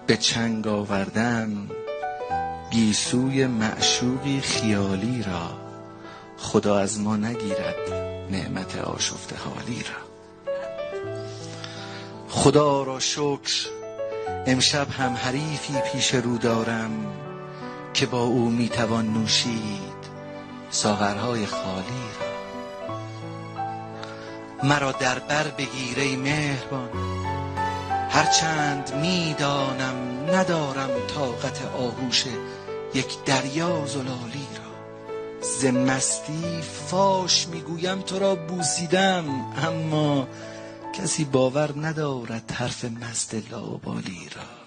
به چنگ آوردن گیسوی معشوقی خیالی را، خدا از ما نگیرد نعمت آشفته حالی را. خدا را شکر امشب هم حریفی پیش رو دارم که با او میتوان نوشید ساغرهای خالی را. مرا در بر بگیر ای مهربان، هرچند میدانم ندارم طاقت آغوش یک دریا زلالی را. ز مستی فاش میگویم تو را بوسیدم، اما کسی باور ندارد حرف مست لاابالی را.